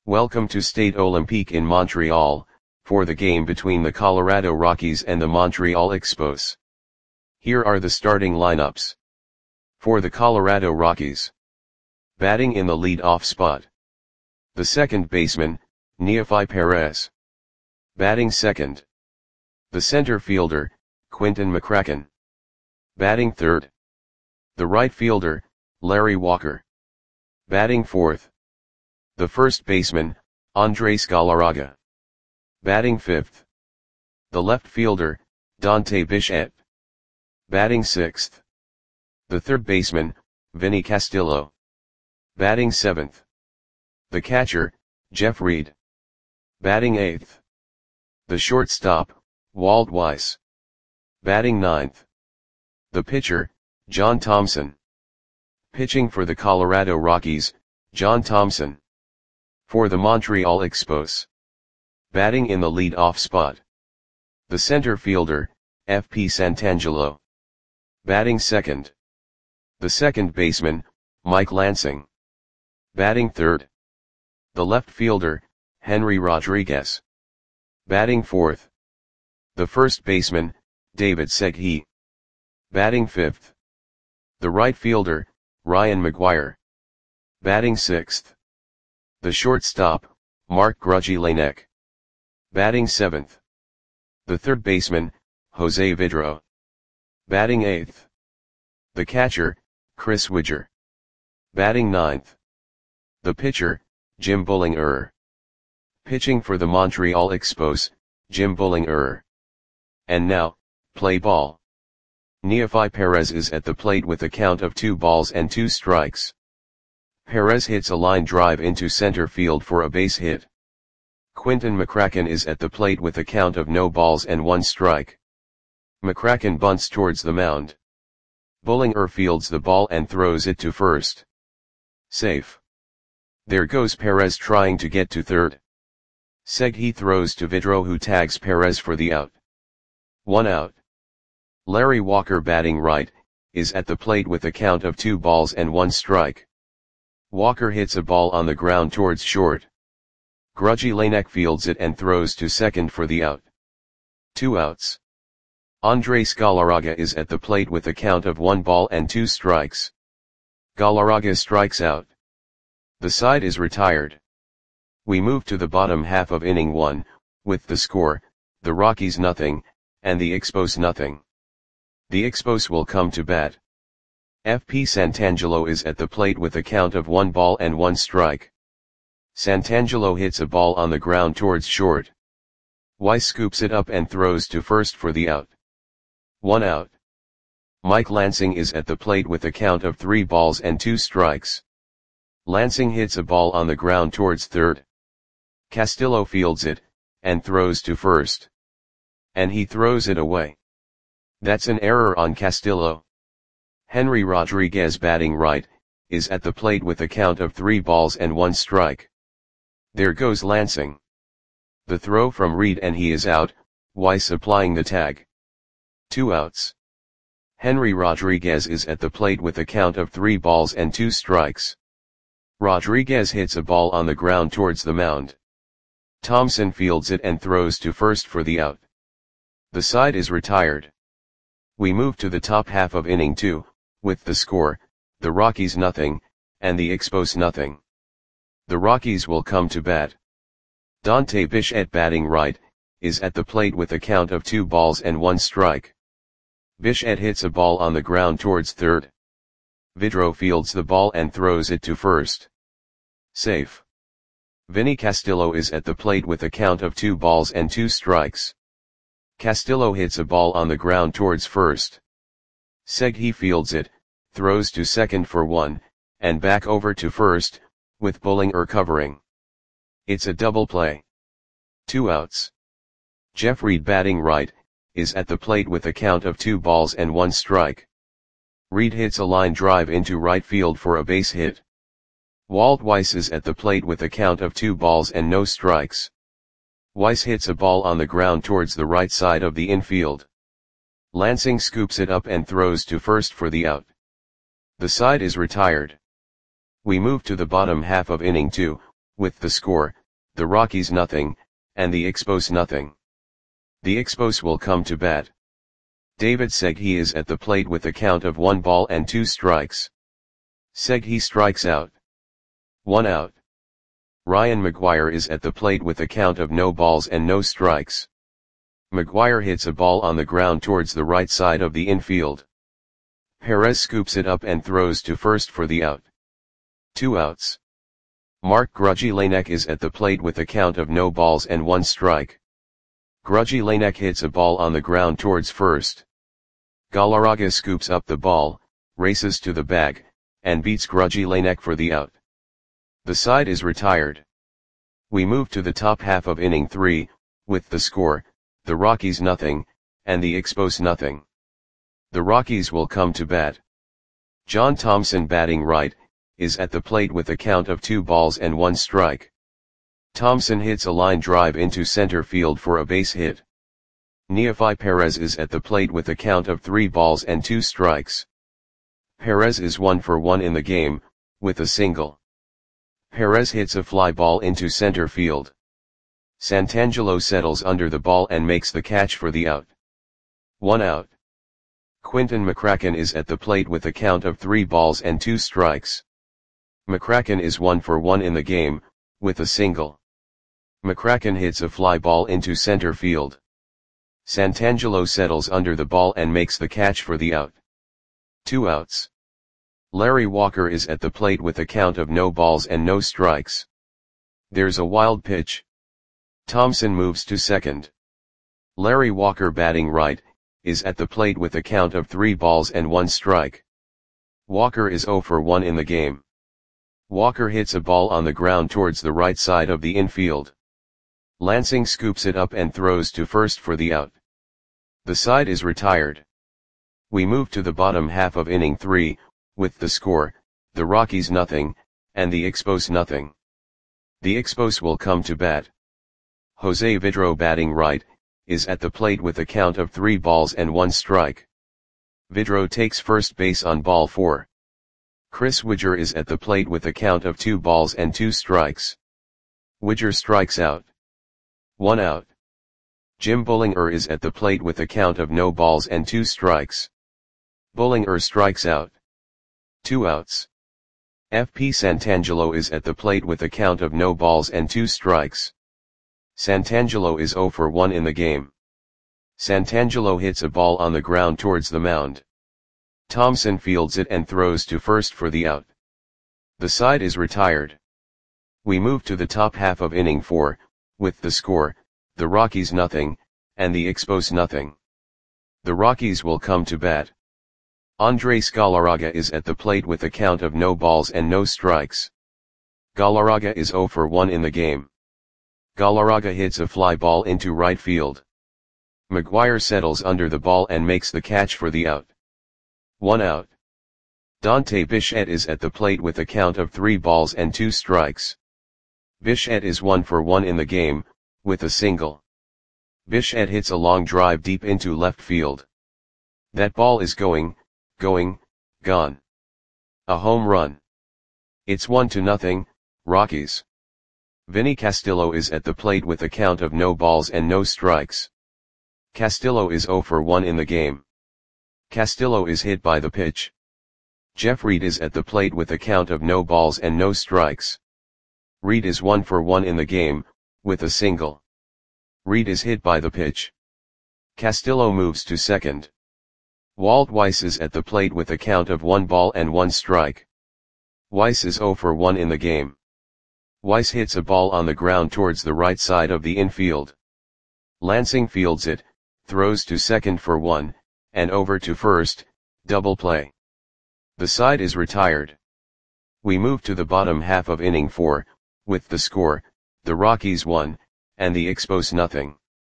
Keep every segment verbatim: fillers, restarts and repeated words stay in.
Welcome to Stade Olympique in Montreal, for the game between the Colorado Rockies and the Montreal Expos. Here are the starting lineups. For the Colorado Rockies. Batting in the lead-off spot. The second baseman, Neofi Perez. Batting second. The center fielder, Quinton McCracken. Batting third. The right fielder, Larry Walker. Batting fourth. The first baseman, Andres Galarraga. Batting fifth. The left fielder, Dante Bichette. Batting sixth. The third baseman, Vinny Castillo. Batting seventh. The catcher, Jeff Reed. Batting eighth. The shortstop, Walt Weiss. Batting ninth. The pitcher, John Thompson. Pitching for the Colorado Rockies, John Thompson. For the Montreal Expos. Batting in the lead-off spot. The center fielder, F P Santangelo. Batting second. The second baseman, Mike Lansing. Batting third. The left fielder, Henry Rodriguez. Batting fourth. The first baseman, David Segui. Batting fifth. The right fielder, Ryan McGuire. Batting sixth. The shortstop, Mark Grudzielanek. Batting seventh. The third baseman, Jose Vidro. Batting eighth. The catcher, Chris Widger. Batting ninth. The pitcher, Jim Bullinger. Pitching for the Montreal Expos, Jim Bullinger. And now, play ball. Neofi Perez is at the plate with a count of two balls and two strikes. Perez hits a line drive into center field for a base hit. Quinton McCracken is at the plate with a count of no balls and one strike. McCracken bunts towards the mound. Bullinger fields the ball and throws it to first. Safe. There goes Perez trying to get to third. Segui throws to Vidro, who tags Perez for the out. One out. Larry Walker, batting right, is at the plate with a count of two balls and one strike. Walker hits a ball on the ground towards short. Grudzielanek fields it and throws to second for the out. Two outs. Andres Galarraga is at the plate with a count of one ball and two strikes. Galarraga strikes out. The side is retired. We move to the bottom half of inning one, with the score, the Rockies nothing, and the Expos nothing. The Expos will come to bat. F P Santangelo is at the plate with a count of one ball and one strike. Santangelo hits a ball on the ground towards short. Weiss scoops it up and throws to first for the out. One out. Mike Lansing is at the plate with a count of three balls and two strikes. Lansing hits a ball on the ground towards third. Castillo fields it, and throws to first. And he throws it away. That's an error on Castillo. Henry Rodriguez, batting right, is at the plate with a count of three balls and one strike. There goes Lansing. The throw from Reed and he is out, Weiss applying the tag. Two outs. Henry Rodriguez is at the plate with a count of three balls and two strikes. Rodriguez hits a ball on the ground towards the mound. Thompson fields it and throws to first for the out. The side is retired. We move to the top half of inning two, with the score, the Rockies nothing, and the Expos nothing. The Rockies will come to bat. Dante Bichette, batting right, is at the plate with a count of two balls and one strike. Bichette hits a ball on the ground towards third. Vidro fields the ball and throws it to first. Safe. Vinny Castillo is at the plate with a count of two balls and two strikes. Castillo hits a ball on the ground towards first. Segui fields it, throws to second for one, and back over to first, with Bullinger covering. It's a double play. Two outs. Jeff Reed, batting right, is at the plate with a count of two balls and one strike. Reed hits a line drive into right field for a base hit. Walt Weiss is at the plate with a count of two balls and no strikes. Weiss hits a ball on the ground towards the right side of the infield. Lansing scoops it up and throws to first for the out. The side is retired. We move to the bottom half of inning two, with the score, the Rockies nothing, and the Expos nothing. The Expos will come to bat. David Segui is at the plate with a count of one ball and two strikes. Segui strikes out. One out. Ryan McGuire is at the plate with a count of no balls and no strikes. McGuire hits a ball on the ground towards the right side of the infield. Perez scoops it up and throws to first for the out. Two outs. Mark Grudzielanek is at the plate with a count of no balls and one strike. Grudzielanek hits a ball on the ground towards first. Galarraga scoops up the ball, races to the bag, and beats Grudzielanek for the out. The side is retired. We move to the top half of inning three, with the score, the Rockies nothing, and the Expos nothing. The Rockies will come to bat. John Thompson, batting right, is at the plate with a count of two balls and one strike. Thompson hits a line drive into center field for a base hit. Neefi Perez is at the plate with a count of three balls and two strikes. Perez is one for one in the game, with a single. Perez hits a fly ball into center field. Santangelo settles under the ball and makes the catch for the out. One out. Quinton McCracken is at the plate with a count of three balls and two strikes. McCracken is one for one in the game, with a single. McCracken hits a fly ball into center field. Santangelo settles under the ball and makes the catch for the out. Two outs. Larry Walker is at the plate with a count of no balls and no strikes. There's a wild pitch. Thompson moves to second. Larry Walker, batting right, is at the plate with a count of three balls and one strike. Walker is zero for one in the game. Walker hits a ball on the ground towards the right side of the infield. Lansing scoops it up and throws to first for the out. The side is retired. We move to the bottom half of inning three, with the score, the Rockies nothing, and the Expos nothing. The Expos will come to bat. Jose Vidro, batting right, is at the plate with a count of three balls and one strike. Vidro takes first base on ball four. Chris Widger is at the plate with a count of two balls and two strikes. Widger strikes out. One out. Jim Bullinger is at the plate with a count of no balls and two strikes. Bullinger strikes out. Two outs. F P Santangelo is at the plate with a count of no balls and two strikes. Santangelo is zero for one in the game. Santangelo hits a ball on the ground towards the mound. Thompson fields it and throws to first for the out. The side is retired. We move to the top half of inning four, with the score, the Rockies nothing, and the Expos nothing. The Rockies will come to bat. Andres Galarraga is at the plate with a count of no balls and no strikes. Galarraga is zero for one in the game. Galarraga hits a fly ball into right field. McGuire settles under the ball and makes the catch for the out. One out. Dante Bichette is at the plate with a count of three balls and two strikes. Bichette is one for one in the game, with a single. Bichette hits a long drive deep into left field. That ball is going, going, gone. A home run. It's one to nothing, Rockies. Vinny Castillo is at the plate with a count of no balls and no strikes. Castillo is zero for one in the game. Castillo is hit by the pitch. Jeff Reed is at the plate with a count of no balls and no strikes. Reed is one for one in the game, with a single. Reed is hit by the pitch. Castillo moves to second. Walt Weiss is at the plate with a count of one ball and one strike. Weiss is zero for one in the game. Weiss hits a ball on the ground towards the right side of the infield. Lansing fields it, throws to second for one, and over to first, double play. The side is retired. We move to the bottom half of inning four, with the score, the Rockies one, and the Expos nothing.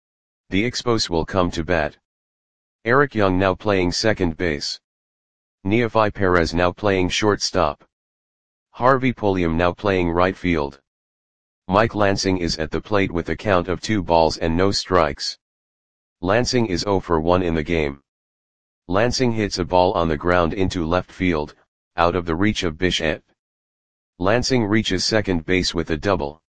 The Expos will come to bat. Eric Young now playing second base. Neefi Perez now playing shortstop. Harvey Pulliam now playing right field. Mike Lansing is at the plate with a count of two balls and no strikes. Lansing is zero for one in the game. Lansing hits a ball on the ground into left field, out of the reach of Bichette. Lansing reaches second base with a double.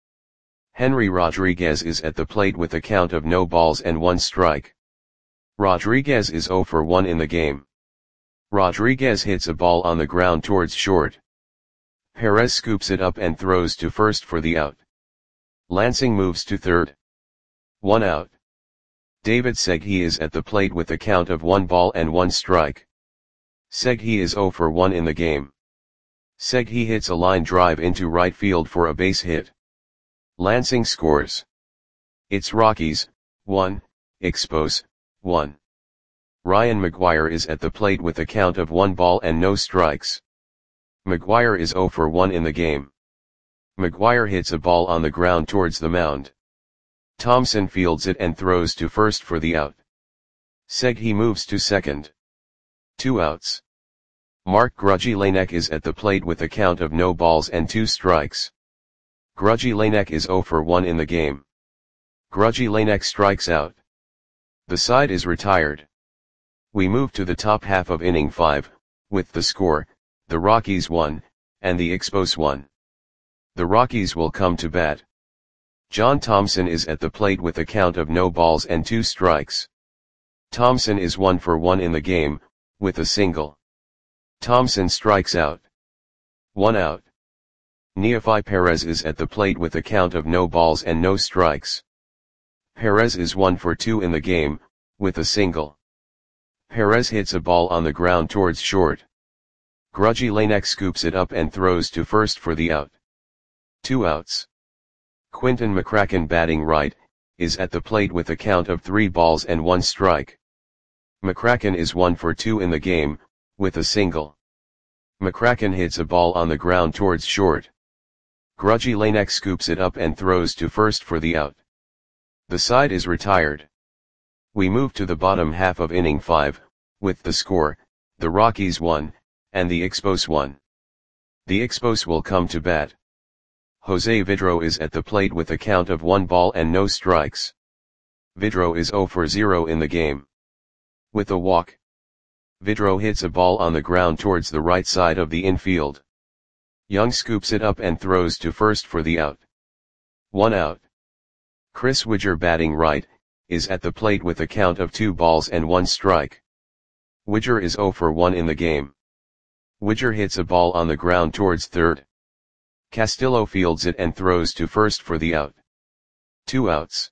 Henry Rodriguez is at the plate with a count of no balls and one strike. Rodriguez is zero for one in the game. Rodriguez hits a ball on the ground towards short. Perez scoops it up and throws to first for the out. Lansing moves to third. One out. David Segui is at the plate with a count of one ball and one strike. Segui is zero for one in the game. Segui hits a line drive into right field for a base hit. Lansing scores. It's Rockies, one, Expos, one. Ryan McGuire is at the plate with a count of one ball and no strikes. McGuire is zero for one in the game. McGuire hits a ball on the ground towards the mound. Thompson fields it and throws to first for the out. Segui moves to second. Two outs. Mark Grudzielanek is at the plate with a count of no balls and two strikes. Grudzielanek is zero for one in the game. Grudzielanek strikes out. The side is retired. We move to the top half of inning five, with the score, the Rockies one, and the Expos one. The Rockies will come to bat. John Thompson is at the plate with a count of no balls and two strikes. Thompson is one for one in the game, with a single. Thompson strikes out. One out. Neofi Perez is at the plate with a count of no balls and no strikes. Perez is one for two in the game, with a single. Perez hits a ball on the ground towards short. Grudzielanek scoops it up and throws to first for the out. Two outs. Quinton McCracken, batting right, is at the plate with a count of three balls and one strike. McCracken is one for two in the game, with a single. McCracken hits a ball on the ground towards short. Grudzielanek scoops it up and throws to first for the out. The side is retired. We move to the bottom half of inning five, with the score, the Rockies one, and the Expos one. The Expos will come to bat. Jose Vidro is at the plate with a count of one ball and no strikes. Vidro is zero for zero in the game. With a walk. Vidro hits a ball on the ground towards the right side of the infield. Young scoops it up and throws to first for the out. One out. Chris Widger, batting right, is at the plate with a count of two balls and one strike. Widger is zero for one in the game. Widger hits a ball on the ground towards third. Castillo fields it and throws to first for the out. Two outs.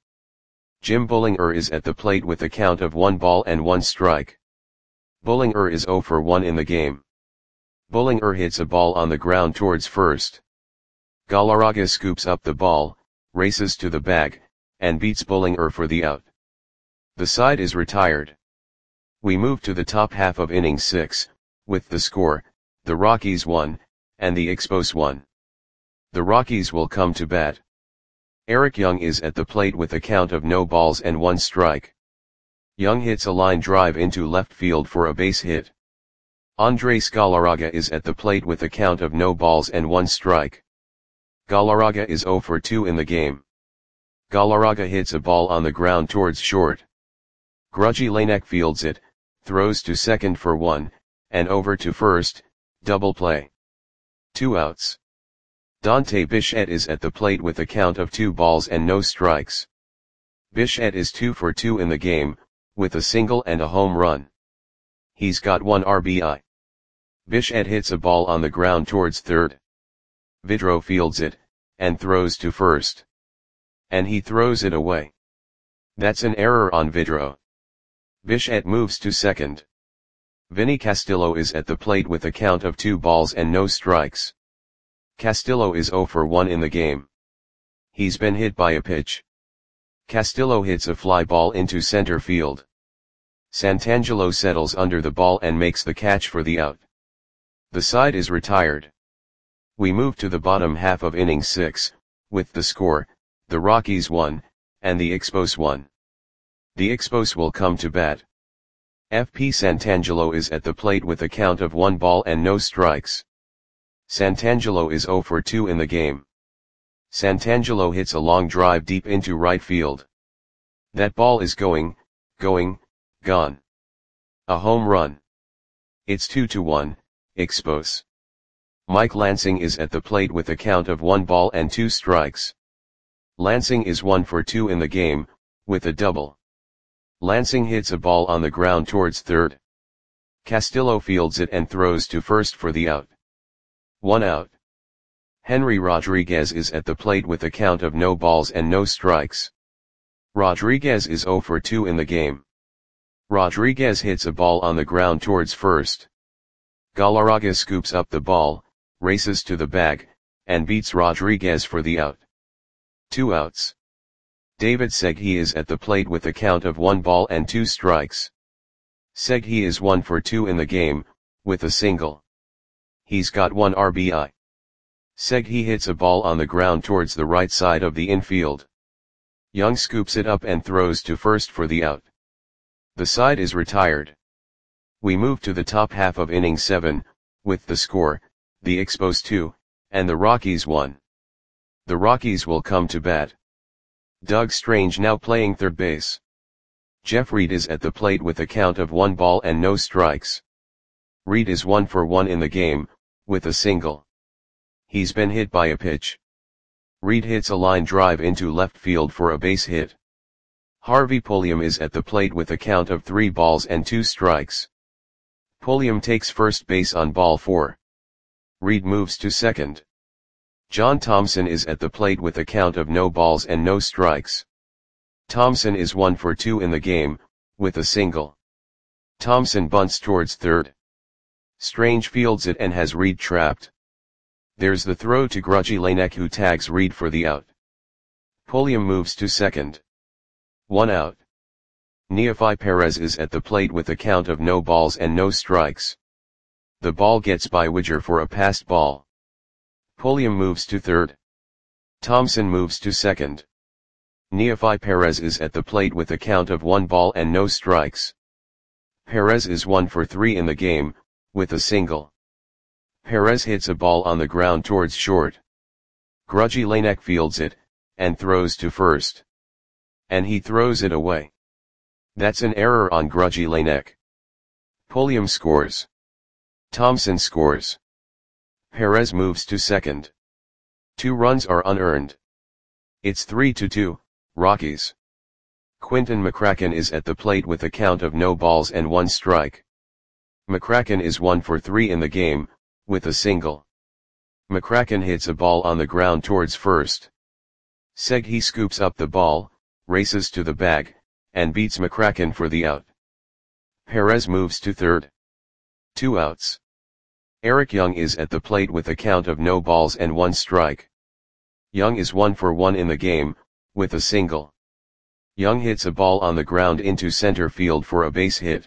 Jim Bullinger is at the plate with a count of one ball and one strike. Bullinger is zero for one in the game. Bullinger hits a ball on the ground towards first. Galarraga scoops up the ball, races to the bag, and beats Bullinger for the out. The side is retired. We move to the top half of inning six, with the score, the Rockies one, and the Expos one. The Rockies will come to bat. Eric Young is at the plate with a count of no balls and one strike. Young hits a line drive into left field for a base hit. Andres Galarraga is at the plate with a count of no balls and one strike. Galarraga is zero for two in the game. Galarraga hits a ball on the ground towards short. Grudzielanek fields it, throws to second for one, and over to first, double play. Two outs. Dante Bichette is at the plate with a count of two balls and no strikes. Bichette is two for two in the game, with a single and a home run. He's got one R B I. Bichette hits a ball on the ground towards third. Vidro fields it, and throws to first. And he throws it away. That's an error on Vidro. Bichette moves to second. Vinny Castillo is at the plate with a count of two balls and no strikes. Castillo is zero for one in the game. He's been hit by a pitch. Castillo hits a fly ball into center field. Santangelo settles under the ball and makes the catch for the out. The side is retired. We move to the bottom half of inning six, with the score, the Rockies one, and the Expos one. The Expos will come to bat. F P Santangelo is at the plate with a count of one ball and no strikes. Santangelo is zero for two in the game. Santangelo hits a long drive deep into right field. That ball is going, going, gone. A home run. It's two to one, Expos. Mike Lansing is at the plate with a count of one ball and two strikes. Lansing is one for two in the game, with a double. Lansing hits a ball on the ground towards third. Castillo fields it and throws to first for the out. One out. Henry Rodriguez is at the plate with a count of no balls and no strikes. Rodriguez is zero for two in the game. Rodriguez hits a ball on the ground towards first. Galarraga scoops up the ball, races to the bag, and beats Rodriguez for the out. Two outs. David Segui is at the plate with a count of one ball and two strikes. Segui is one for two in the game, with a single. He's got one R B I. Segui hits a ball on the ground towards the right side of the infield. Young scoops it up and throws to first for the out. The side is retired. We move to the top half of inning seven, with the score, the Expos two, and the Rockies one. The Rockies will come to bat. Doug Strange now playing third base. Jeff Reed is at the plate with a count of one ball and no strikes. Reed is one for one in the game, with a single. He's been hit by a pitch. Reed hits a line drive into left field for a base hit. Harvey Pulliam is at the plate with a count of three balls and two strikes. Pulliam takes first base on ball four. Reed moves to second. John Thompson is at the plate with a count of no balls and no strikes. Thompson is one for two in the game, with a single. Thompson bunts towards third. Strange fields it and has Reed trapped. There's the throw to Grudgy Lanek, who tags Reed for the out. Pulliam moves to second. One out. Neofi Perez is at the plate with a count of no balls and no strikes. The ball gets by Widger for a passed ball. Pulliam moves to third. Thompson moves to second. Neofi Perez is at the plate with a count of one ball and no strikes. Perez is one for three in the game, with a single. Perez hits a ball on the ground towards short. Grudgy Lanek fields it, and throws to first. And he throws it away. That's an error on Grudgy Lanek. Pulliam scores. Thompson scores. Perez moves to second. Two runs are unearned. It's three to two, Rockies. Quinton McCracken is at the plate with a count of no balls and one strike. McCracken is one for three in the game, with a single. McCracken hits a ball on the ground towards first. Segui scoops up the ball, races to the bag, and beats McCracken for the out. Perez moves to third. Two outs. Eric Young is at the plate with a count of no balls and one strike. Young is one for one in the game, with a single. Young hits a ball on the ground into center field for a base hit.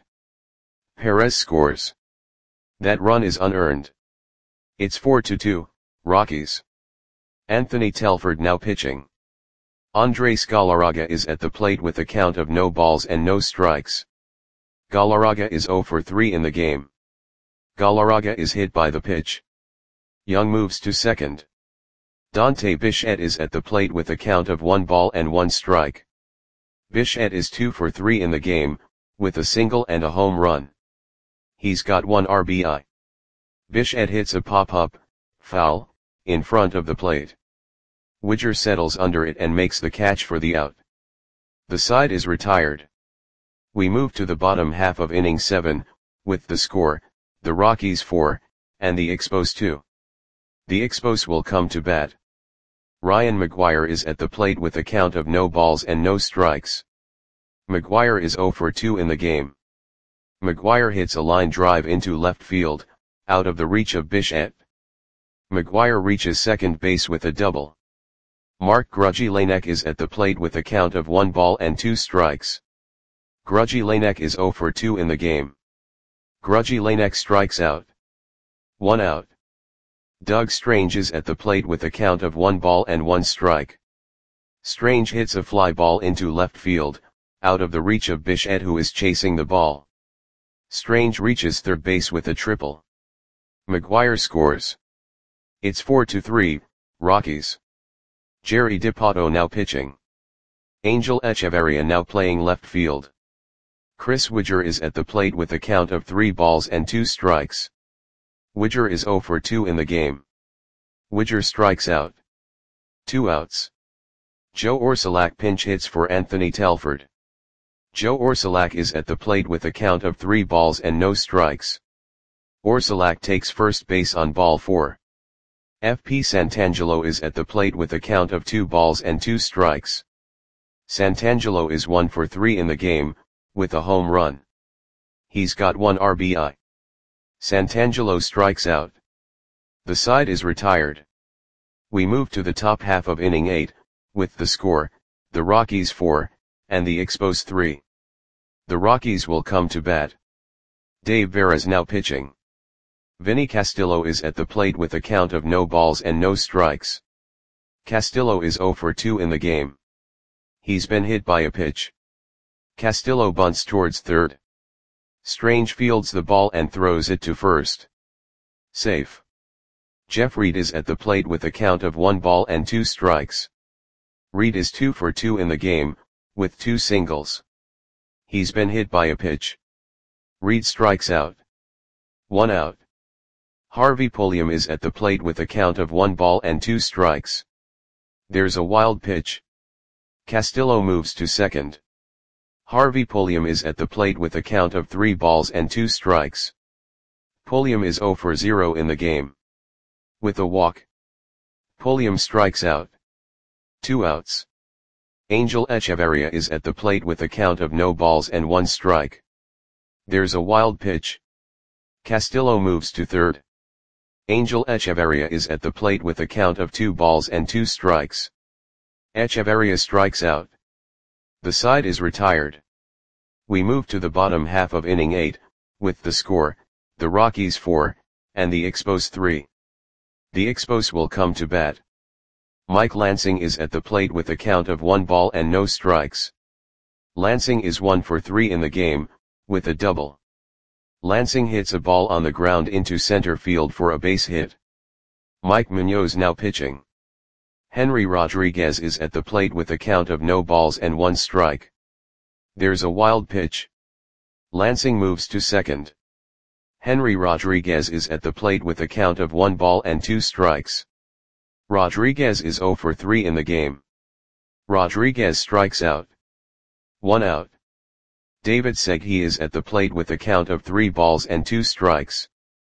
Perez scores. That run is unearned. It's four to two, Rockies. Anthony Telford now pitching. Andres Galarraga is at the plate with a count of no balls and no strikes. Galarraga is zero for three in the game. Galarraga is hit by the pitch. Young moves to second. Dante Bichette is at the plate with a count of one ball and one strike. Bichette is two for three in the game, with a single and a home run. He's got one R B I. Bichette hits a pop-up, foul, in front of the plate. Widger settles under it and makes the catch for the out. The side is retired. We move to the bottom half of inning seven, with the score, the Rockies four, and the Expos two. The Expos will come to bat. Ryan McGuire is at the plate with a count of no balls and no strikes. McGuire is zero for two in the game. McGuire hits a line drive into left field, out of the reach of Bichette. McGuire reaches second base with a double. Mark Grudgy Lanek is at the plate with a count of one ball and two strikes. Grudgy Lanek is zero for two in the game. Grudgy Lanek strikes out. One out. Doug Strange is at the plate with a count of one ball and one strike. Strange hits a fly ball into left field, out of the reach of Bichette, who is chasing the ball. Strange reaches third base with a triple. McGuire scores. It's four to three, Rockies. Jerry DiPato now pitching. Angel Echeverria now playing left field. Chris Widger is at the plate with a count of three balls and two strikes. Widger is zero for two in the game. Widger strikes out. Two outs. Joe Orsulak pinch hits for Anthony Telford. Joe Orsulak is at the plate with a count of three balls and no strikes. Orsulak takes first base on ball four. F P Santangelo is at the plate with a count of two balls and two strikes. Santangelo is one for three in the game, with a home run. He's got one R B I. Santangelo strikes out. The side is retired. We move to the top half of inning eight, with the score, the Rockies four, and the Expos three. The Rockies will come to bat. Dave Veras now pitching. Vinny Castillo is at the plate with a count of no balls and no strikes. Castillo is zero for two in the game. He's been hit by a pitch. Castillo bunts towards third. Strange fields the ball and throws it to first. Safe. Jeff Reed is at the plate with a count of one ball and two strikes. Reed is two for two in the game, with two singles. He's been hit by a pitch. Reed strikes out. One out. Harvey Pulliam is at the plate with a count of one ball and two strikes. There's a wild pitch. Castillo moves to second. Harvey Pulliam is at the plate with a count of three balls and two strikes. Pulliam is zero for zero in the game. With a walk. Pulliam strikes out. Two outs. Angel Echeverria is at the plate with a count of no balls and one strike. There's a wild pitch. Castillo moves to third. Angel Echeverria is at the plate with a count of two balls and two strikes. Echeverria strikes out. The side is retired. We move to the bottom half of inning eight, with the score, the Rockies four, and the Expos three. The Expos will come to bat. Mike Lansing is at the plate with a count of one ball and no strikes. Lansing is one for three in the game, with a double. Lansing hits a ball on the ground into center field for a base hit. Mike Munoz now pitching. Henry Rodriguez is at the plate with a count of no balls and one strike. There's a wild pitch. Lansing moves to second. Henry Rodriguez is at the plate with a count of one ball and two strikes. Rodriguez is zero for three in the game. Rodriguez strikes out. One out. David Segui is at the plate with a count of three balls and two strikes.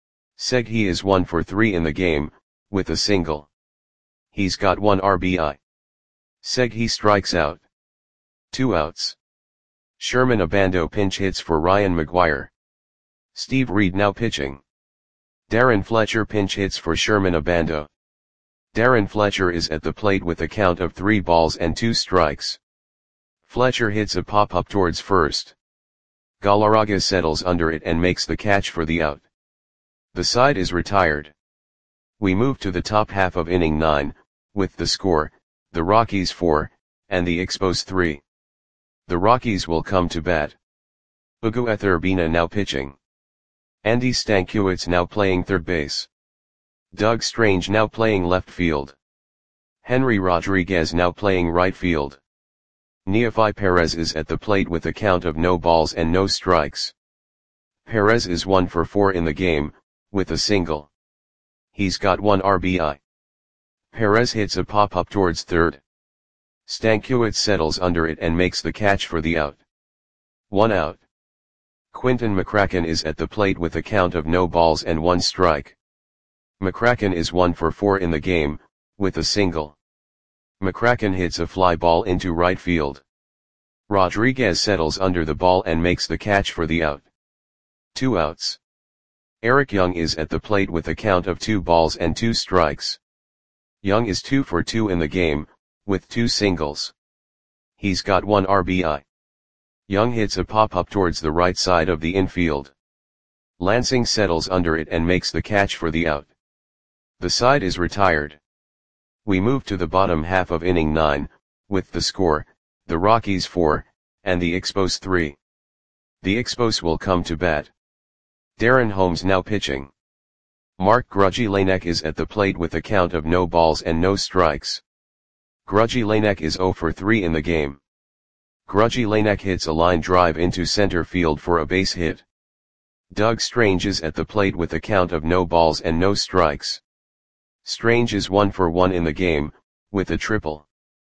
Segui is one for three in the game, with a single. He's got one R B I. Segui strikes out. Two outs. Sherman Abando pinch hits for Ryan McGuire. Steve Reed now pitching. Darren Fletcher pinch hits for Sherman Abando. Darren Fletcher is at the plate with a count of three balls and two strikes. Fletcher hits a pop-up towards first. Galarraga settles under it and makes the catch for the out. The side is retired. We move to the top half of inning nine, with the score, the Rockies four, and the Expos three. The Rockies will come to bat. Ugo Etherbina now pitching. Andy Stankiewicz now playing third base. Doug Strange now playing left field. Henry Rodriguez now playing right field. Neofi Perez is at the plate with a count of no balls and no strikes. Perez is one for four in the game, with a single. He's got one R B I. Perez hits a pop-up towards third. Stankiewicz settles under it and makes the catch for the out. One out. Quinton McCracken is at the plate with a count of no balls and one strike. McCracken is one for four in the game, with a single. McCracken hits a fly ball into right field. Rodriguez settles under the ball and makes the catch for the out. Two outs. Eric Young is at the plate with a count of two balls and two strikes. Young is two for two in the game, with two singles. He's got one R B I. Young hits a pop-up towards the right side of the infield. Lansing settles under it and makes the catch for the out. The side is retired. We move to the bottom half of inning nine, with the score, the Rockies four, and the Expos three. The Expos will come to bat. Darren Holmes now pitching. Mark Grudzielanek is at the plate with a count of no balls and no strikes. Grudzielanek is zero for three in the game. Grudzielanek hits a line drive into center field for a base hit. Doug Strange is at the plate with a count of no balls and no strikes. Strange is one for one in the game, with a triple.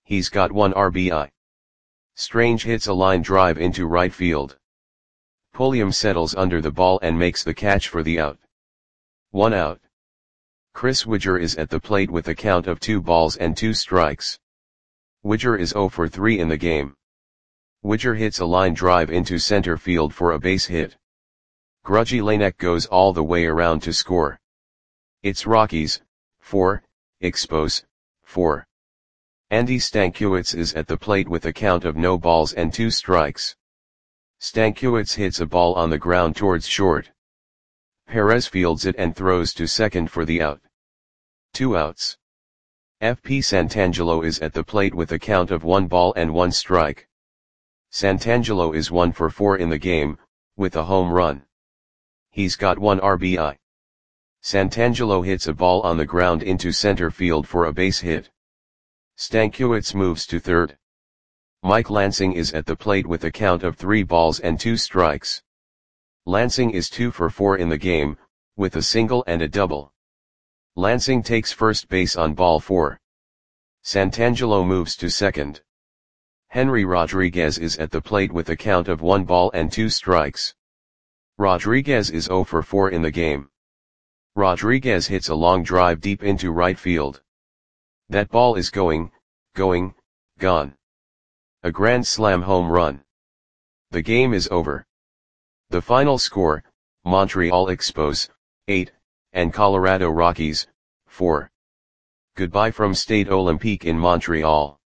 he's got one R B I. Strange hits a line drive into right field. Pulliam settles under the ball and makes the catch for the out. One out. Chris Widger is at the plate with a count of two balls and two strikes. Widger is zero for three in the game. Widger hits a line drive into center field for a base hit. Grudgy Lanek goes all the way around to score. It's Rockies, four, Expos, four. Andy Stankiewicz is at the plate with a count of no balls and two strikes. Stankiewicz hits a ball on the ground towards short. Perez fields it and throws to second for the out. Two outs. F P Santangelo is at the plate with a count of one ball and one strike. Santangelo is one for four in the game, with a home run. He's got one R B I. Santangelo hits a ball on the ground into center field for a base hit. Stankiewicz moves to third. Mike Lansing is at the plate with a count of three balls and two strikes. Lansing is two for four in the game, with a single and a double. Lansing takes first base on ball four. Santangelo moves to second. Henry Rodriguez is at the plate with a count of one ball and two strikes. Rodriguez is zero for four in the game. Rodriguez hits a long drive deep into right field. That ball is going, going, gone. A grand slam home run. The game is over. The final score, Montreal Expos, eight, and Colorado Rockies, four. Goodbye from Stade Olympique in Montreal.